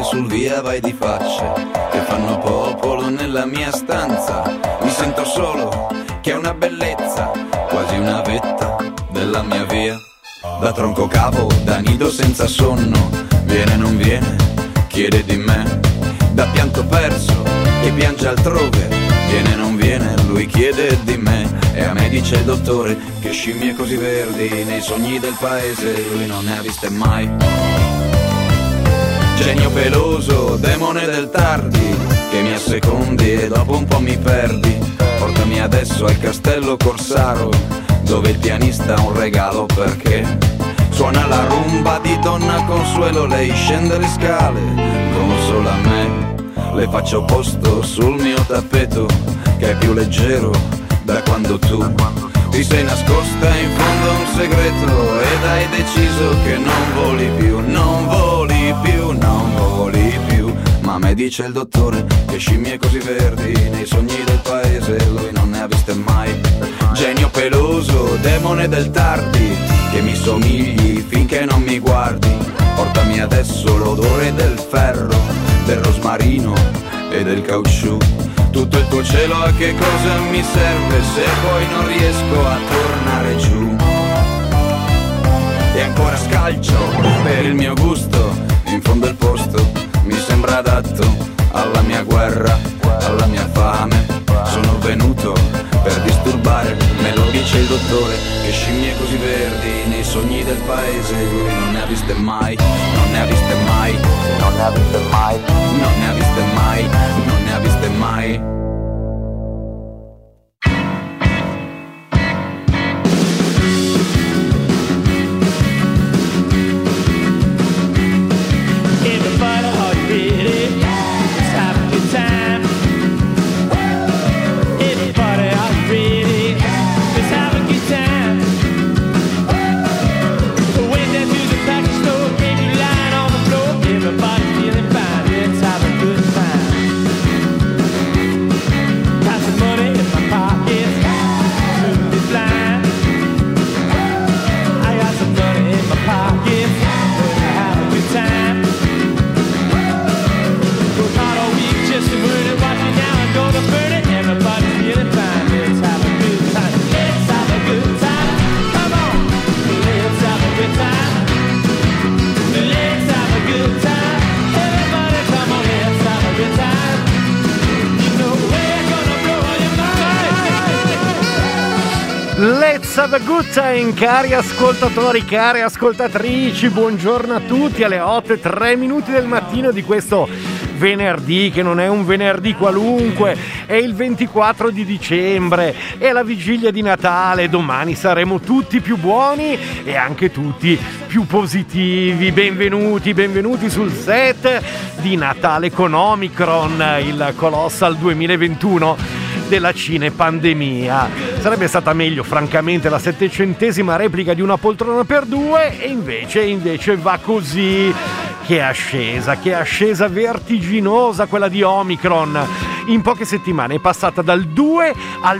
sul via vai di facce che fanno popolo nella mia stanza. Mi sento solo, che è una bellezza, quasi una vetta della mia via. Da tronco cavo, da nido senza sonno, viene non viene, chiede di me. Da pianto perso, che piange altrove, viene non viene, lui chiede di me. E a me dice il dottore che scimmie così verdi nei sogni del paese lui non ne ha viste mai. Genio peloso, demone del tardi, che mi assecondi e dopo un po' mi perdi. Portami adesso al castello Corsaro, dove il pianista ha un regalo perché suona la rumba di Donna Consuelo. Lei scende le scale, consola me, le faccio posto sul mio tappeto che è più leggero da quando tu ti sei nascosta in fondo a un segreto ed hai deciso che non voli più, non voli più, non voli più. Ma a me dice il dottore che scimmie così verdi nei sogni del paese lui non ne ha viste mai. Genio peloso, demone del tardi, che mi somigli finché non mi guardi. Portami adesso l'odore del ferro, del rosmarino e del caucciù. Tutto il tuo cielo a che cosa mi serve se poi non riesco a tornare giù. E ancora scalcio per il mio gusto, in fondo il posto mi sembra adatto alla mia guerra, alla mia fame. Sono venuto per disturbare, me lo dice il dottore che scimmie così verdi nei sogni del paese lui non ne ha viste mai, non ne ha viste mai, non ne ha viste mai, non ne ha viste mai, non ne ha viste mai. Let's have a good time, cari ascoltatori, care ascoltatrici, buongiorno a tutti alle 8:03 del mattino di questo venerdì, che non è un venerdì qualunque, è il 24 di dicembre, è la vigilia di Natale, domani saremo tutti più buoni e anche tutti più positivi. Benvenuti sul set di Natale con Omicron, il Colossal 2021 della cinepandemia. Sarebbe stata meglio francamente la 700ª replica di Una poltrona per due e invece va così. Che ascesa vertiginosa quella di Omicron. In poche settimane è passata dal 2 al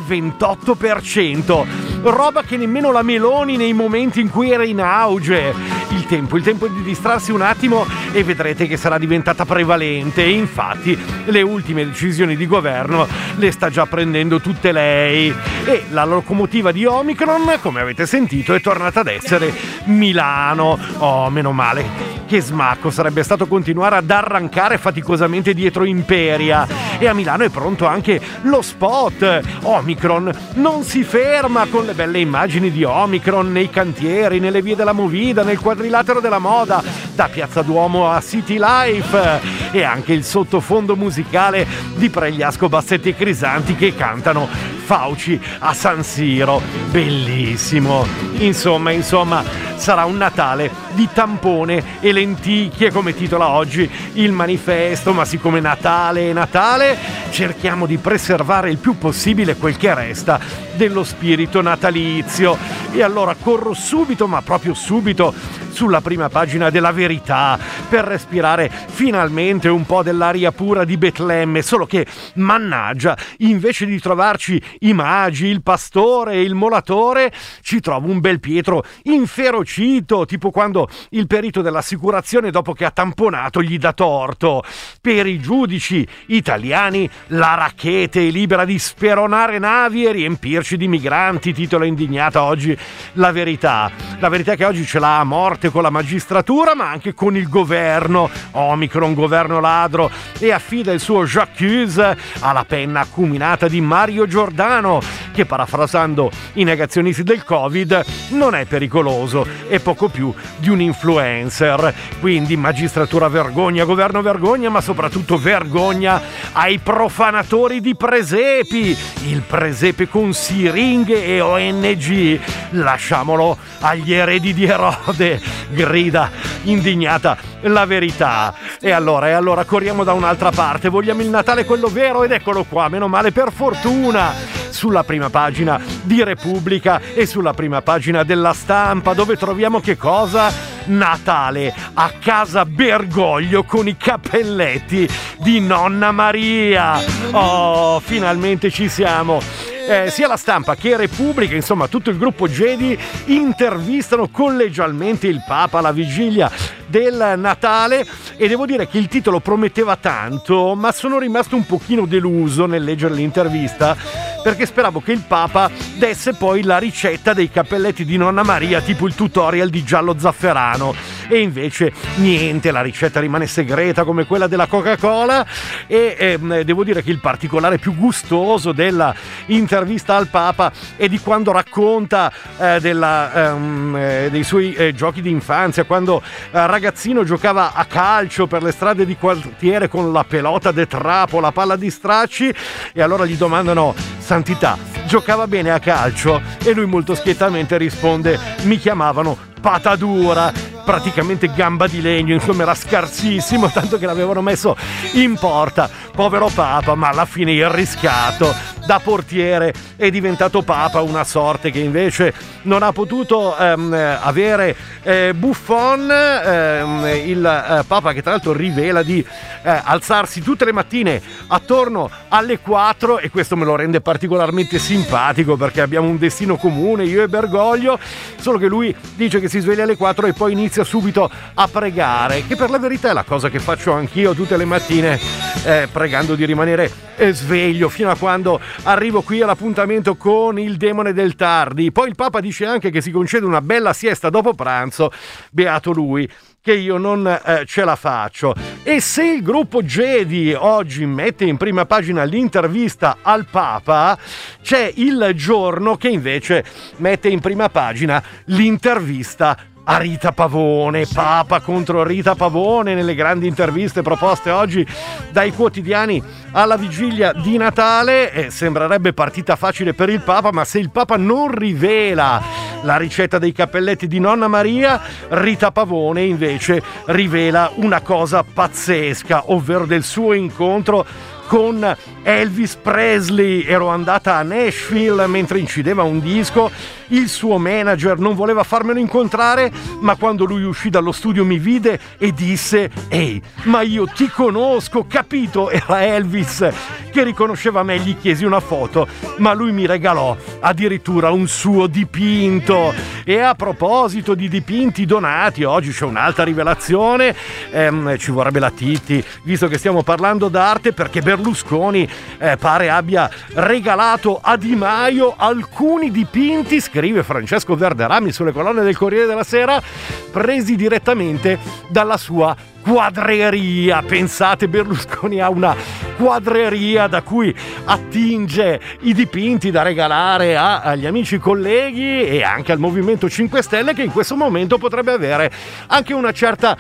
28%, roba che nemmeno la Meloni nei momenti in cui era in auge. Il tempo di distrarsi un attimo e vedrete che sarà diventata prevalente. E infatti le ultime decisioni di governo le sta già prendendo tutte lei. E la locomotiva di Omicron, come avete sentito, è tornata ad essere Milano. Oh, meno male. Che smacco sarebbe stato continuare ad arrancare faticosamente dietro Imperia. E a Milano è pronto anche lo spot. Omicron non si ferma, con le belle immagini di Omicron nei cantieri, nelle vie della Movida, nel quadrilatero della moda, da Piazza Duomo a City Life, e anche il sottofondo musicale di Pregliasco, Bassetti e Crisanti che cantano Fauci a San Siro. Bellissimo. Insomma, sarà un Natale di tampone e lenticchie, come titola oggi il manifesto. Ma siccome Natale è Natale, cerchiamo di preservare il più possibile quel che resta dello spirito natalizio. E allora corro subito, ma proprio subito, sulla prima pagina della Verità, per respirare finalmente un po' dell'aria pura di Betlemme, solo che, mannaggia, invece di trovarci i magi, il pastore e il molatore, ci trovo un Belpietro inferocito, tipo quando il perito dell'assicurazione, dopo che ha tamponato, gli dà torto. Per i giudici italiani la Rackete è libera di speronare navi e riempirci di migranti, titola indignata oggi La Verità. La Verità è che oggi ce l'ha a morte con la magistratura, ma anche con il governo. Omicron, governo ladro, e affida il suo j'accuse alla penna acuminata di Mario Giordano, che, parafrasando i negazionisti del Covid, non è pericoloso, è poco più di un influencer. Quindi magistratura vergogna, governo vergogna, ma soprattutto vergogna ai profanatori di presepi. Il presepe con siringhe e ONG, lasciamolo agli eredi di Erode, grida indignata La Verità. E allora corriamo da un'altra parte, vogliamo il Natale quello vero, ed eccolo qua, meno male, per fortuna, sulla prima pagina di Repubblica e sulla prima pagina della Stampa, dove troviamo che cosa? Natale a casa Bergoglio con i cappelletti di Nonna Maria. Oh, finalmente ci siamo. Sia la Stampa che Repubblica, insomma tutto il gruppo Gedi, intervistano collegialmente il Papa alla vigilia del Natale, e devo dire che il titolo prometteva tanto, ma sono rimasto un pochino deluso nel leggere l'intervista, perché speravo che il Papa desse poi la ricetta dei cappelletti di Nonna Maria, tipo il tutorial di giallo zafferano, e invece niente, la ricetta rimane segreta come quella della Coca-Cola. E devo dire che il particolare più gustoso della intervista al Papa è di quando racconta dei suoi giochi di infanzia, quando ragazzino giocava a calcio per le strade di quartiere con la pelota de trapo, la palla di stracci, e allora gli domandano: santità, giocava bene a calcio? E lui molto schiettamente risponde: mi chiamavano patadura, praticamente gamba di legno, insomma era scarsissimo, tanto che l'avevano messo in porta. Povero Papa, ma alla fine il riscatto da portiere è diventato Papa, una sorte che invece non ha potuto avere Buffon, il Papa che tra l'altro rivela di alzarsi tutte le mattine attorno alle 4, e questo me lo rende particolarmente simpatico, perché abbiamo un destino comune, io e Bergoglio, solo che lui dice che si sveglia alle 4 e poi inizia subito a pregare, che per la verità è la cosa che faccio anch'io tutte le mattine, pregando di rimanere sveglio fino a quando arrivo qui all'appuntamento con il demone del tardi. Poi il Papa dice anche che si concede una bella siesta dopo pranzo, beato lui, che io non ce la faccio. E se il gruppo Gedi oggi mette in prima pagina l'intervista al Papa, c'è Il Giorno che invece mette in prima pagina l'intervista a Rita Pavone. Papa contro Rita Pavone nelle grandi interviste proposte oggi dai quotidiani alla vigilia di Natale. Sembrerebbe partita facile per il Papa, ma se il Papa non rivela la ricetta dei cappelletti di Nonna Maria, Rita Pavone invece rivela una cosa pazzesca, ovvero del suo incontro con Elvis Presley. Ero andata a Nashville mentre incideva un disco, il suo manager non voleva farmelo incontrare, ma quando lui uscì dallo studio mi vide e disse: ehi, ma io ti conosco, capito? Era Elvis che riconosceva me, gli chiesi una foto, ma lui mi regalò addirittura un suo dipinto. E a proposito di dipinti donati, oggi c'è un'altra rivelazione, ci vorrebbe la Titti, visto che stiamo parlando d'arte, perché Berlusconi pare abbia regalato a Di Maio alcuni dipinti, scrive Francesco Verderami sulle colonne del Corriere della Sera, presi direttamente dalla sua quadreria. Pensate, Berlusconi ha una quadreria da cui attinge i dipinti da regalare agli amici colleghi e anche al Movimento 5 Stelle, che in questo momento potrebbe avere anche una certa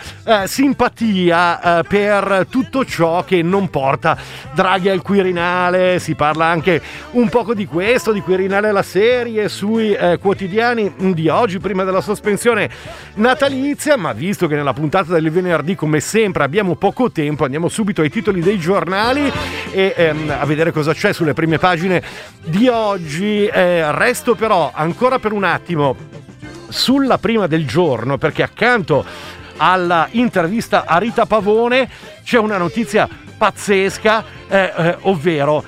simpatia per tutto ciò che non porta Draghi al Quirinale. Si parla anche un poco di questo, di Quirinale la serie sui quotidiani di oggi prima della sospensione natalizia, ma visto che nella puntata del venerdì come sempre abbiamo poco tempo, andiamo subito ai titoli dei giornali e a vedere cosa c'è sulle prime pagine di oggi. Resto però ancora per un attimo sulla prima del giorno, perché accanto alla intervista a Rita Pavone, c'è una notizia pazzesca, ovvero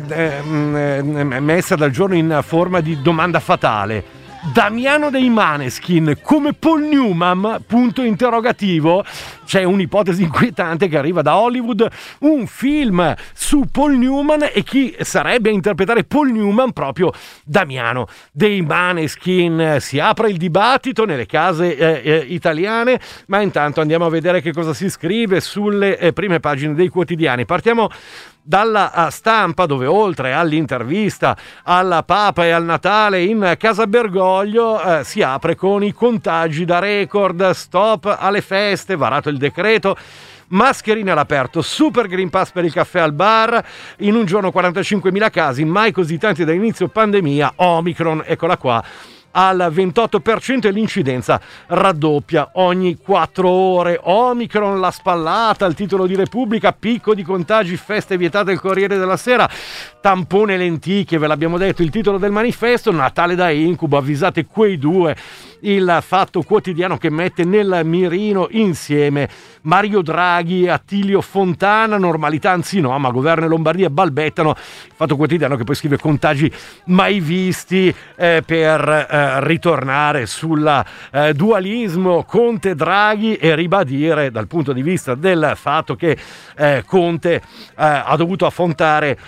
messa dal giorno in forma di domanda fatale. Damiano dei Maneskin come Paul Newman? Punto interrogativo. C'è un'ipotesi inquietante che arriva da Hollywood, un film su Paul Newman e chi sarebbe a interpretare Paul Newman? Proprio Damiano dei Maneskin. Si apre il dibattito nelle case italiane, ma intanto andiamo a vedere che cosa si scrive sulle prime pagine dei quotidiani. Partiamo dalla Stampa, dove oltre all'intervista al Papa e al Natale in Casa Bergoglio si apre con i contagi da record, stop alle feste, varato il decreto, mascherine all'aperto, super Green Pass per il caffè al bar, in un giorno 45.000 casi, mai così tanti da inizio pandemia, Omicron, eccola qua, al 28% e l'incidenza raddoppia ogni 4 ore. Omicron, la spallata, il titolo di Repubblica, picco di contagi, feste vietate, il Corriere della Sera, tampone lenticchie, ve l'abbiamo detto, il titolo del manifesto, Natale da incubo, avvisate quei due, il Fatto Quotidiano che mette nel mirino insieme Mario Draghi e Attilio Fontana, normalità anzi no, ma governo e Lombardia balbettano. Il Fatto Quotidiano che poi scrive contagi mai visti per ritornare sul dualismo Conte-Draghi e ribadire dal punto di vista del fatto che Conte ha dovuto affrontare,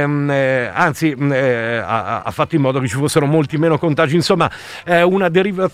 ha fatto in modo che ci fossero molti meno contagi, insomma una derivazione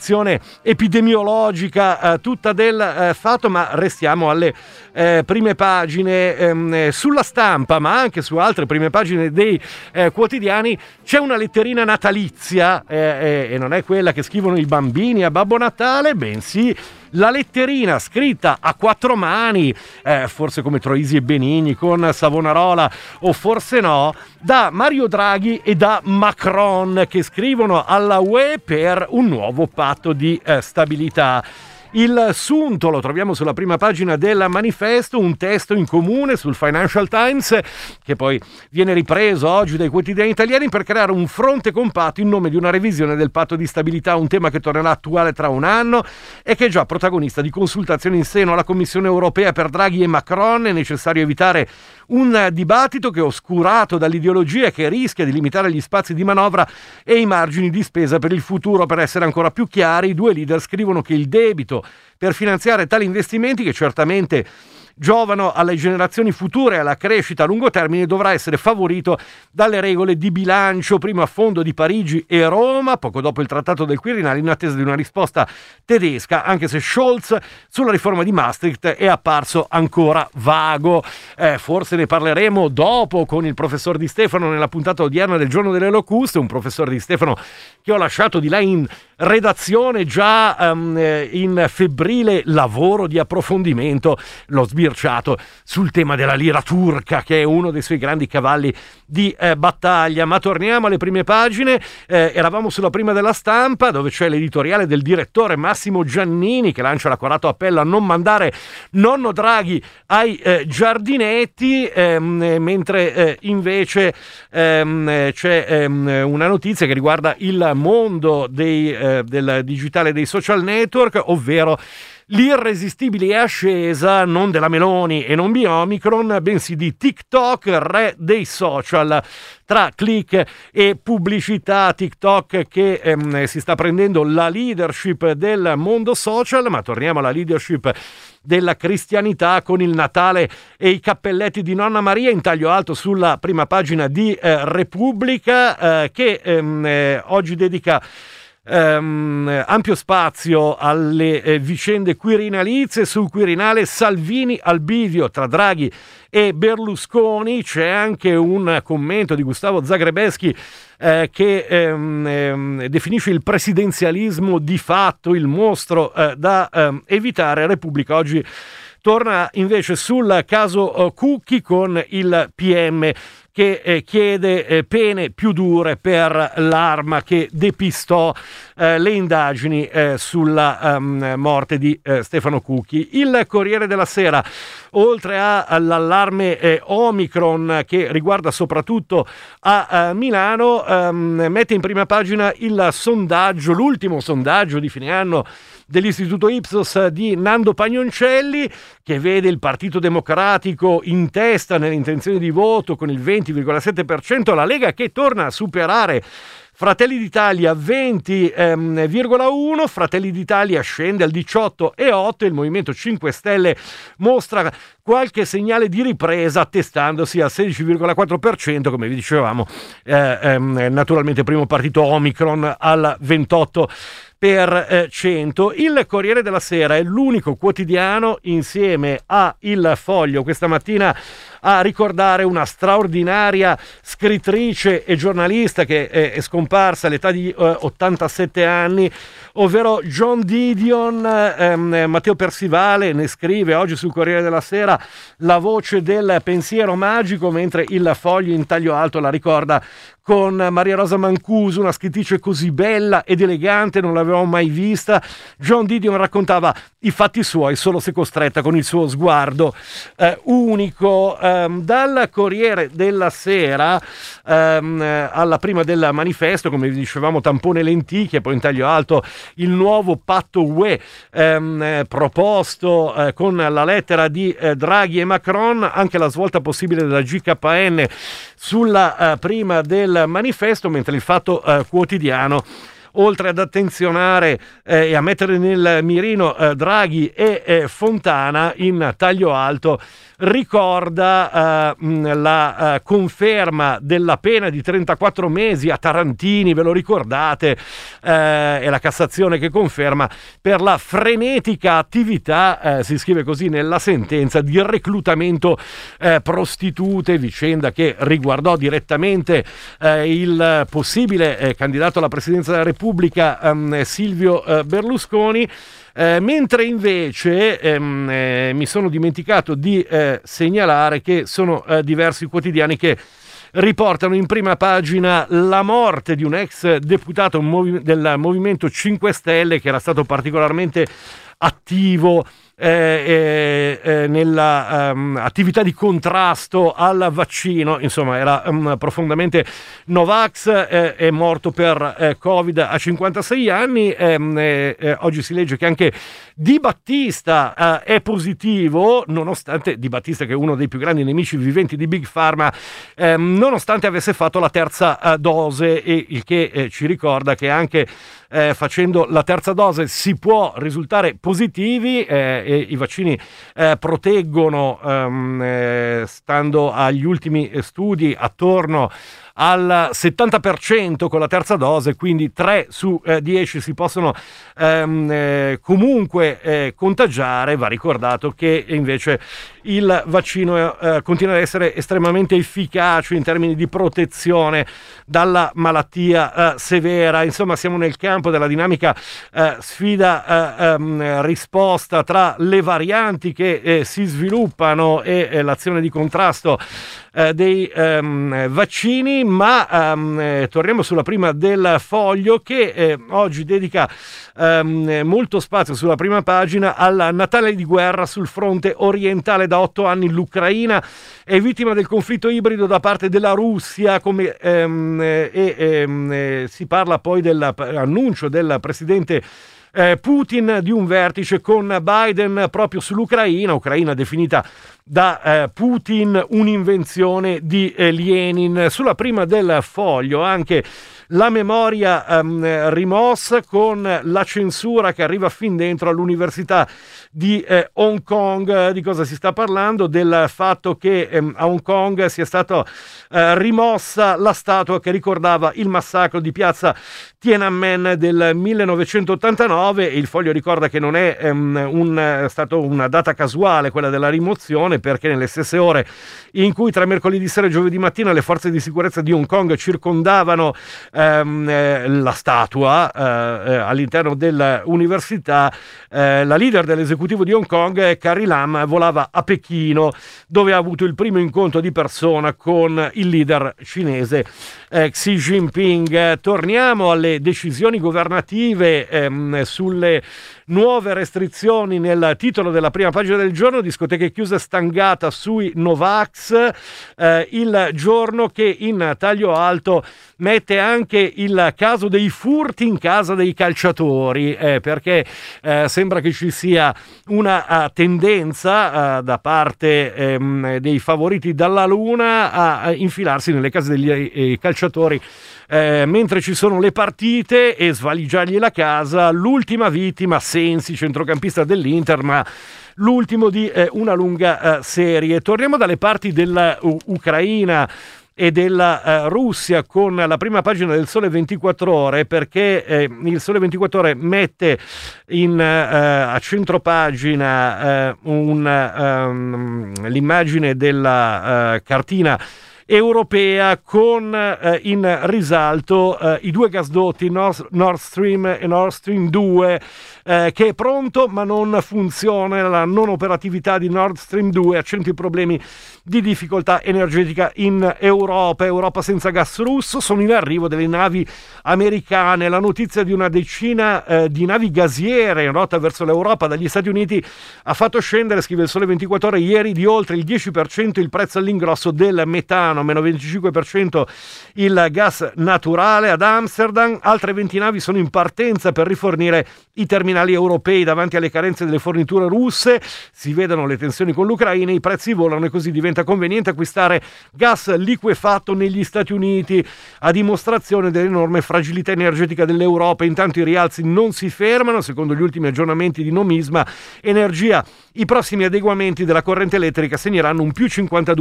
epidemiologica tutta del fatto, ma restiamo alle prime pagine sulla Stampa, ma anche su altre prime pagine dei quotidiani. C'è una letterina natalizia e non è quella che scrivono i bambini a Babbo Natale, bensì la letterina scritta a 4 mani, forse come Troisi e Benigni con Savonarola o forse no, da Mario Draghi e da Macron, che scrivono alla UE per un nuovo patto di stabilità. Il sunto lo troviamo sulla prima pagina del manifesto, un testo in comune sul Financial Times che poi viene ripreso oggi dai quotidiani italiani per creare un fronte compatto in nome di una revisione del patto di stabilità, un tema che tornerà attuale tra un anno e che è già protagonista di consultazioni in seno alla Commissione europea. Per Draghi e Macron è necessario evitare un dibattito che è oscurato dall'ideologia, che rischia di limitare gli spazi di manovra e i margini di spesa per il futuro. Per essere ancora più chiari, i due leader scrivono che il debito per finanziare tali investimenti, che certamente giovano alle generazioni future e alla crescita a lungo termine, dovrà essere favorito dalle regole di bilancio, prima a fondo di Parigi e Roma, poco dopo il trattato del Quirinale, in attesa di una risposta tedesca, anche se Scholz sulla riforma di Maastricht è apparso ancora vago. Forse ne parleremo dopo con il professor Di Stefano nella puntata odierna del Giorno delle Locuste, un professor Di Stefano che ho lasciato di là in redazione già in febbrile lavoro di approfondimento, l'ho sbirciato sul tema della lira turca, che è uno dei suoi grandi cavalli di battaglia. Ma torniamo alle prime pagine. Eravamo sulla prima della Stampa, dove c'è l'editoriale del direttore Massimo Giannini, che lancia l'accorato appello a non mandare nonno Draghi ai giardinetti, mentre invece c'è una notizia che riguarda il mondo del digitale, dei social network, ovvero l'irresistibile è ascesa non della Meloni e non di Omicron, bensì di TikTok, re dei social. Tra click e pubblicità, TikTok che si sta prendendo la leadership del mondo social, ma torniamo alla leadership della cristianità con il Natale e i cappelletti di Nonna Maria in taglio alto sulla prima pagina di Repubblica, che oggi dedica ampio spazio alle vicende quirinalizie. Sul Quirinale Salvini al bivio tra Draghi e Berlusconi. C'è anche un commento di Gustavo Zagrebeschi che definisce il presidenzialismo di fatto il mostro da evitare. Repubblica oggi torna invece sul caso Cucchi con il PM che chiede pene più dure per l'arma che depistò le indagini sulla morte di Stefano Cucchi. Il Corriere della Sera, oltre all'allarme Omicron che riguarda soprattutto a Milano, mette in prima pagina il sondaggio, l'ultimo sondaggio di fine anno dell'Istituto Ipsos di Nando Pagnoncelli, che vede il Partito Democratico in testa nelle intenzioni di voto con il 20,7%, la Lega che torna a superare Fratelli d'Italia 20,1%, Fratelli d'Italia scende al 18,8%, il Movimento 5 Stelle mostra qualche segnale di ripresa attestandosi al 16,4%, come vi dicevamo, naturalmente primo partito Omicron al 28%. Il Corriere della Sera è l'unico quotidiano insieme a Il Foglio questa mattina a ricordare una straordinaria scrittrice e giornalista che è scomparsa all'età di 87 anni, ovvero John Didion. Matteo Persivale ne scrive oggi sul Corriere della Sera la voce del pensiero magico, mentre Il Foglio in taglio alto la ricorda con Maria Rosa Mancuso, una scrittrice così bella ed elegante, non l'avevamo mai vista. John Didion raccontava i fatti suoi solo se costretta con il suo sguardo unico. Dal Corriere della Sera alla prima del manifesto, come vi dicevamo, tampone lenticchie, poi in taglio alto il nuovo patto UE proposto con la lettera di Draghi e Macron, anche la svolta possibile della GKN sulla prima del manifesto, mentre il Fatto Quotidiano, oltre ad attenzionare e a mettere nel mirino Draghi e Fontana, in taglio alto ricorda la conferma della pena di 34 mesi a Tarantini, ve lo ricordate? È la Cassazione che conferma per la frenetica attività, si scrive così nella sentenza, di reclutamento prostitute, vicenda che riguardò direttamente il possibile candidato alla presidenza della Repubblica Silvio Berlusconi. Mentre invece mi sono dimenticato di segnalare che sono diversi quotidiani che riportano in prima pagina la morte di un ex deputato del Movimento 5 Stelle che era stato particolarmente attivo nella attività di contrasto al vaccino, insomma era profondamente Novax, è morto per Covid a 56 anni. Oggi si legge che anche Di Battista è positivo, nonostante Di Battista, che è uno dei più grandi nemici viventi di Big Pharma, nonostante avesse fatto la terza dose, e il che ci ricorda che anche facendo la terza dose si può risultare positivi, e i vaccini proteggono, stando agli ultimi studi, attorno al 70% con la terza dose, quindi 3 su 10 si possono comunque contagiare. Va ricordato che invece il vaccino continua ad essere estremamente efficace in termini di protezione dalla malattia severa. Insomma, siamo nel campo della dinamica sfida-risposta tra le varianti che si sviluppano e l'azione di contrasto dei vaccini, ma torniamo sulla prima del Foglio, che oggi dedica molto spazio sulla prima pagina al Natale di guerra sul fronte orientale. Da 8 anni l'Ucraina è vittima del conflitto ibrido da parte della Russia, come si parla poi dell'annuncio del presidente Putin di un vertice con Biden proprio sull'Ucraina, definita da Putin un'invenzione di Lenin. Sulla prima del Foglio anche la memoria rimossa, con la censura che arriva fin dentro all'Università di Hong Kong. Di cosa si sta parlando? Del fatto che a Hong Kong sia stata rimossa la statua che ricordava il massacro di piazza Tiananmen del 1989. Il Foglio ricorda che non è stato una data casuale quella della rimozione, perché nelle stesse ore in cui tra mercoledì sera e giovedì mattina le forze di sicurezza di Hong Kong circondavano la statua all'interno dell'università, la leader dell'esecutivo di Hong Kong, Carrie Lam, volava a Pechino, dove ha avuto il primo incontro di persona con il leader cinese Xi Jinping. Torniamo alle decisioni governative sulle nuove restrizioni nel titolo della prima pagina del giorno, discoteche chiuse, stangata sui Novax, il giorno che in taglio alto mette anche il caso dei furti in casa dei calciatori, perché sembra che ci sia una tendenza da parte dei favoriti dalla Luna a infilarsi nelle case degli calciatori mentre ci sono le partite e svaligiargli la casa. L'ultima vittima, Sensi, centrocampista dell'Inter, ma l'ultimo di una lunga serie. Torniamo dalle parti dell'Ucraina e della Russia con la prima pagina del Sole 24 Ore, perché il Sole 24 Ore mette a centropagina l'immagine della cartina europea con in risalto i due gasdotti Nord Stream e Nord Stream 2, che è pronto ma non funziona. La non operatività di Nord Stream 2 accentui i problemi di difficoltà energetica in Europa senza gas russo. Sono in arrivo delle navi americane. La notizia di una decina di navi gasiere in rotta verso l'Europa dagli Stati Uniti ha fatto scendere, scrive il Sole 24 Ore, ieri di oltre il 10% il prezzo all'ingrosso del metano, meno 25% il gas naturale ad Amsterdam. Altre 20 navi sono in partenza per rifornire i terminali europei davanti alle carenze delle forniture russe. Si vedono le tensioni con l'Ucraina, i prezzi volano e così diventa conveniente acquistare gas liquefatto negli Stati Uniti, a dimostrazione dell'enorme fragilità energetica dell'Europa. Intanto i rialzi non si fermano, secondo gli ultimi aggiornamenti di Nomisma Energia. I prossimi adeguamenti della corrente elettrica segneranno un più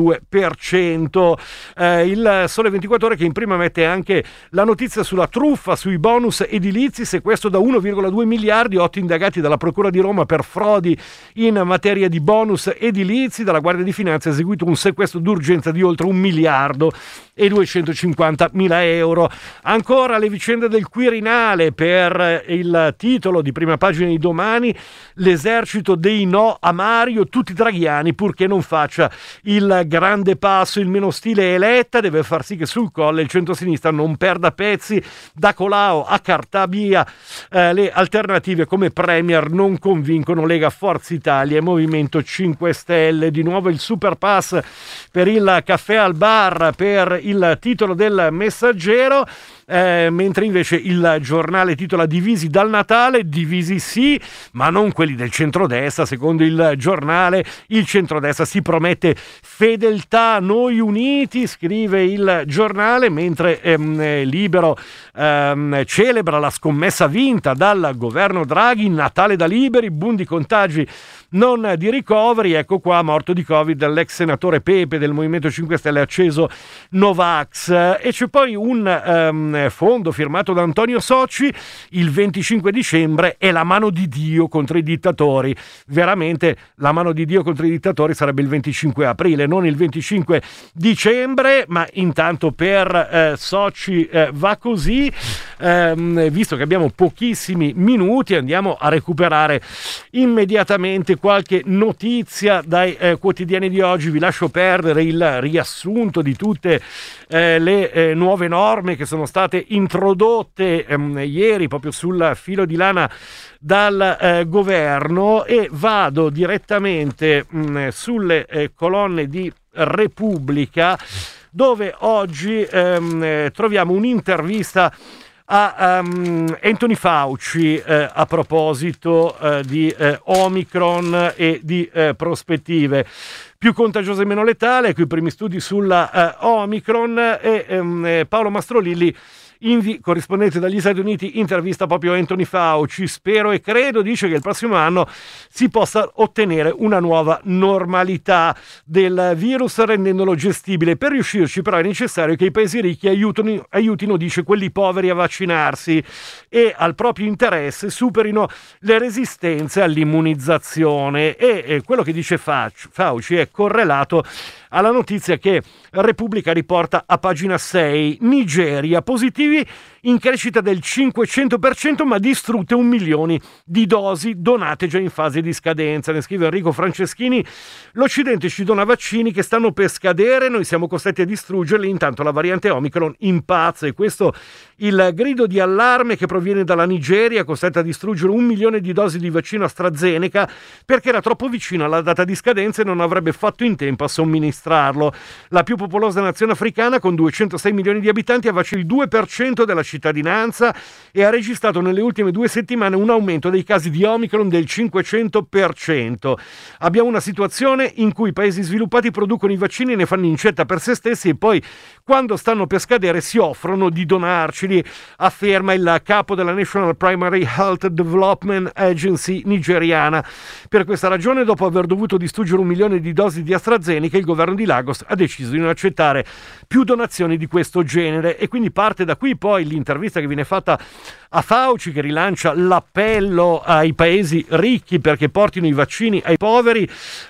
52%. Il Sole 24 Ore che in prima mette anche la notizia sulla truffa sui bonus edilizi, sequestro da 1,2 miliardi, 8 indagati dalla Procura di Roma per frodi in materia di bonus edilizi. Dalla Guardia di Finanza è eseguito un sequestro d'urgenza di oltre 1 miliardo e 250 mila euro. Ancora le vicende del Quirinale, per il titolo di prima pagina di Domani: l'esercito dei no a Mario, tutti draghiani purché non faccia il grande passo. Il meno stile è Letta, deve far sì che sul Colle il centrosinistra non perda pezzi. Da Colau a Cartabia le alternative come premier non convincono Lega, Forza Italia e Movimento 5 Stelle. Di nuovo il super pass per il caffè al bar, per il titolo del Messaggero, mentre invece il Giornale titola: divisi dal Natale, divisi sì, ma non quelli del centrodestra. Secondo il Giornale il centrodestra si promette fedeltà, noi uniti, scrive il Giornale, mentre Libero celebra la scommessa vinta dal governo Draghi, Natale da liberi, boom di contagi non di ricoveri. Ecco qua, morto di Covid l'ex senatore Pepe del Movimento 5 Stelle, acceso Novax. E c'è poi un fondo firmato da Antonio Socci: il 25 dicembre è la mano di Dio contro i dittatori. Veramente la mano di Dio contro i dittatori sarebbe il 25 aprile, non il 25 dicembre, ma intanto per Socci va così. Visto che abbiamo pochissimi minuti, andiamo a recuperare immediatamente qualche notizia dai quotidiani di oggi. Vi lascio perdere il riassunto di tutte le nuove norme che sono state introdotte ieri proprio sul filo di lana dal governo, e vado direttamente sulle colonne di Repubblica, dove oggi troviamo un'intervista a Anthony Fauci a proposito di Omicron e di prospettive più contagiosa e meno letale. Ecco i primi studi sulla Omicron, e Paolo Mastrolilli, corrispondente dagli Stati Uniti, intervista proprio Anthony Fauci. Spero e credo, dice, che il prossimo anno si possa ottenere una nuova normalità del virus rendendolo gestibile. Per riuscirci però è necessario che i paesi ricchi aiutino, dice, quelli poveri a vaccinarsi e al proprio interesse superino le resistenze all'immunizzazione. E quello che dice Fauci è correlato alla notizia che Repubblica riporta a pagina 6. Nigeria, positivi in crescita del 500%, ma distrutte 1 milione di dosi donate già in fase di scadenza. Ne scrive Enrico Franceschini: l'Occidente ci dona vaccini che stanno per scadere, noi siamo costretti a distruggerli, intanto la variante Omicron impazza. E questo il grido di allarme che proviene dalla Nigeria, costretta a distruggere 1 milione di dosi di vaccino AstraZeneca perché era troppo vicino alla data di scadenza e non avrebbe fatto in tempo a somministrarlo. La più popolosa nazione africana, con 206 milioni di abitanti, ha vaccinato il 2% della cittadinanza e ha registrato nelle ultime 2 settimane un aumento dei casi di Omicron del 500%. Abbiamo una situazione in cui i paesi sviluppati producono i vaccini e ne fanno incetta per se stessi e poi, quando stanno per scadere, si offrono di donarceli, afferma il capo della National Primary Health Development Agency nigeriana. Per questa ragione, dopo aver dovuto distruggere 1 milione di dosi di AstraZeneca, il governo di Lagos ha deciso di non accettare più donazioni di questo genere. E quindi parte da qui poi l'intervista che viene fatta a Fauci, che rilancia l'appello ai paesi ricchi perché portino i vaccini ai poveri,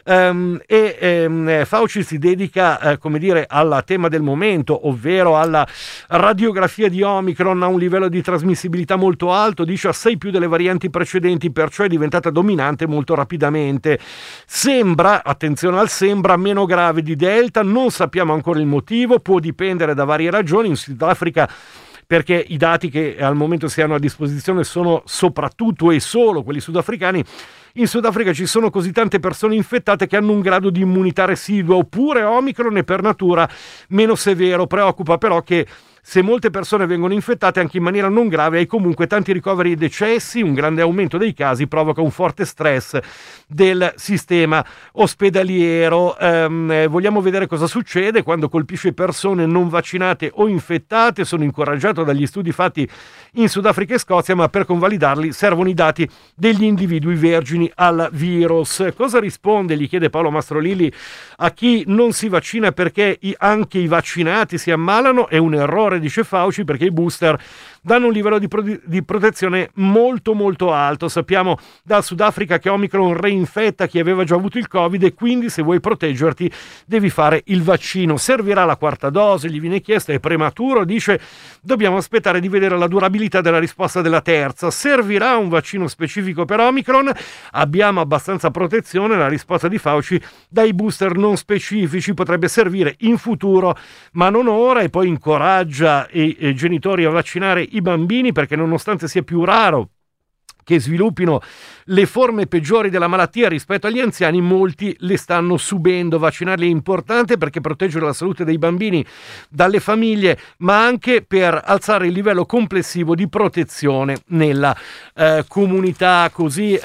Fauci si dedica al tema del momento, ovvero alla radiografia di Omicron a un livello di trasmissibilità molto alto, dice assai più delle varianti precedenti, perciò è diventata dominante molto rapidamente. Sembra, attenzione al sembra, meno grave di Delta, non sappiamo ancora il motivo, può dipendere da varie ragioni. In Sudafrica, perché i dati che al momento si hanno a disposizione sono soprattutto e solo quelli sudafricani, in Sudafrica ci sono così tante persone infettate che hanno un grado di immunità residua, oppure Omicron è per natura meno severo. Preoccupa però che se molte persone vengono infettate anche in maniera non grave, hai comunque tanti ricoveri e decessi, un grande aumento dei casi provoca un forte stress del sistema ospedaliero. Vogliamo vedere cosa succede quando colpisce persone non vaccinate o infettate. Sono incoraggiato dagli studi fatti in Sudafrica e Scozia, ma per convalidarli servono i dati degli individui vergini al virus. Cosa risponde, gli chiede Paolo Mastrolilli, a chi non si vaccina perché anche i vaccinati si ammalano? È un errore, dice Fauci, perché i booster danno un livello di protezione molto molto alto. Sappiamo dal Sudafrica che Omicron reinfetta chi aveva già avuto il Covid e quindi se vuoi proteggerti devi fare il vaccino. Servirà la 4ª dose? Gli viene chiesto, è prematuro, dice dobbiamo aspettare di vedere la durabilità della risposta della terza. Servirà un vaccino specifico per Omicron? Abbiamo abbastanza protezione, la risposta di Fauci, dai booster non specifici. Potrebbe servire in futuro ma non ora. E poi incoraggia i genitori a vaccinare i bambini perché nonostante sia più raro che sviluppino le forme peggiori della malattia rispetto agli anziani, molti le stanno subendo. Vaccinarli è importante perché proteggere la salute dei bambini dalle famiglie, ma anche per alzare il livello complessivo di protezione nella comunità. Così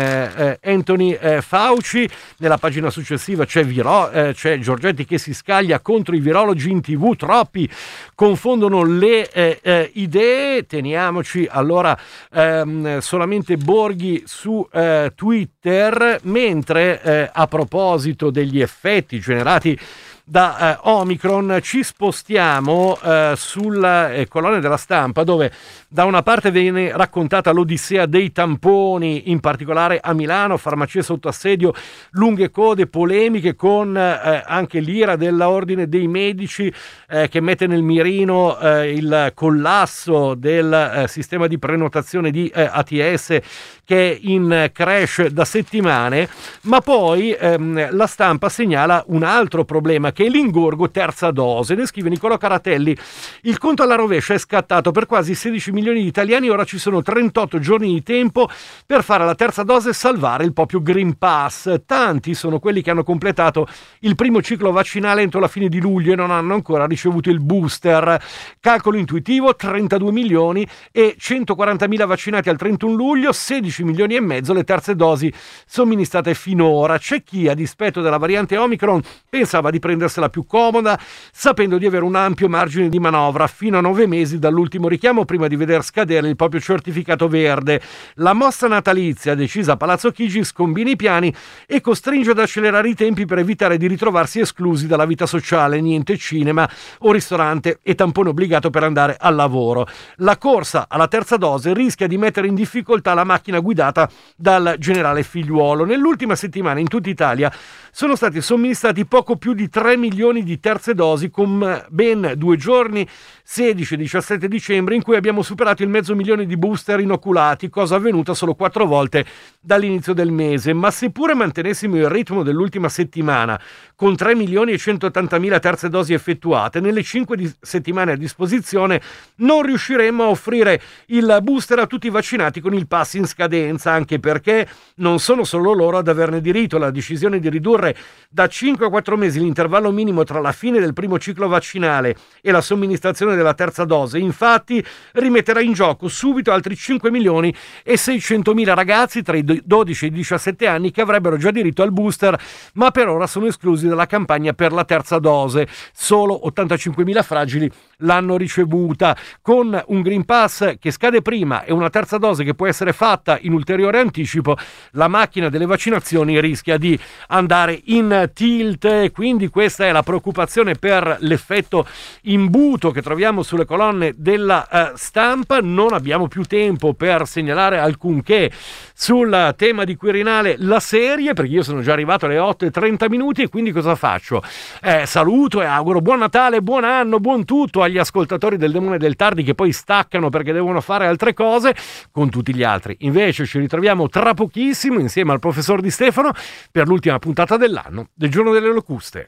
Anthony Fauci. Nella pagina successiva c'è Giorgetti che si scaglia contro i virologi in TV. Troppi confondono le idee. Teniamoci allora solamente Borghi su Twitter, mentre a proposito degli effetti generati da Omicron ci spostiamo sulle colonne della Stampa, dove da una parte viene raccontata l'odissea dei tamponi, in particolare a Milano, farmacie sotto assedio, lunghe code, polemiche con anche l'ira dell'ordine dei medici che mette nel mirino il collasso del sistema di prenotazione di ATS che è in crash da settimane. Ma poi la Stampa segnala un altro problema, che è l'ingorgo terza dose. Ne scrive Niccolò Caratelli: il conto alla rovescia è scattato per quasi 16 milioni di italiani, ora ci sono 38 giorni di tempo per fare la terza dose e salvare il proprio Green Pass. Tanti sono quelli che hanno completato il primo ciclo vaccinale entro la fine di luglio e non hanno ancora ricevuto il booster. Calcolo intuitivo: 32 milioni e 140.000 vaccinati al 31 luglio, 16 milioni e mezzo le terze dosi somministrate finora. C'è chi, a dispetto della variante Omicron, pensava di prendersela più comoda, sapendo di avere un ampio margine di manovra fino a 9 mesi dall'ultimo richiamo prima di veder scadere il proprio certificato verde. La mossa natalizia decisa a Palazzo Chigi scombina i piani e costringe ad accelerare i tempi per evitare di ritrovarsi esclusi dalla vita sociale. Niente cinema o ristorante e tampone obbligato per andare al lavoro. La corsa alla terza dose rischia di mettere in difficoltà la macchina guidata dal generale Figliuolo. Nell'ultima settimana in tutta Italia sono stati somministrati poco più di 3 milioni di terze dosi con ben 2 giorni, 16 e 17 dicembre, in cui abbiamo superato il 500.000 di booster inoculati, cosa avvenuta solo 4 volte dall'inizio del mese. Ma seppure mantenessimo il ritmo dell'ultima settimana con 3.180.000 terze dosi effettuate, nelle 5 settimane a disposizione non riusciremmo a offrire il booster a tutti i vaccinati con il pass in scadenza, anche perché non sono solo loro ad averne diritto. La decisione di ridurre da 5 a 4 mesi l'intervallo minimo tra la fine del primo ciclo vaccinale e la somministrazione della terza dose, infatti, rimetterà in gioco subito altri 5.600.000 ragazzi tra i 12 e i 17 anni che avrebbero già diritto al booster, ma per ora sono esclusi dalla campagna per la terza dose. Solo 85.000 fragili l'hanno ricevuta. Con un Green Pass che scade prima e una terza dose che può essere fatta in ulteriore anticipo, la macchina delle vaccinazioni rischia di andare in tilt. Quindi questa è la preoccupazione per l'effetto imbuto che troviamo sulle colonne della stampa. Non abbiamo più tempo per segnalare alcunché sul tema di Quirinale, la serie, perché io sono già arrivato alle 8:30 e quindi cosa faccio? Saluto e auguro buon Natale, buon anno, buon tutto agli ascoltatori del Demone del Tardi che poi staccano perché devono fare altre cose. Con tutti gli altri invece ci ritroviamo tra pochissimo insieme al professor Di Stefano per l'ultima puntata dell'anno del Giorno delle Locuste.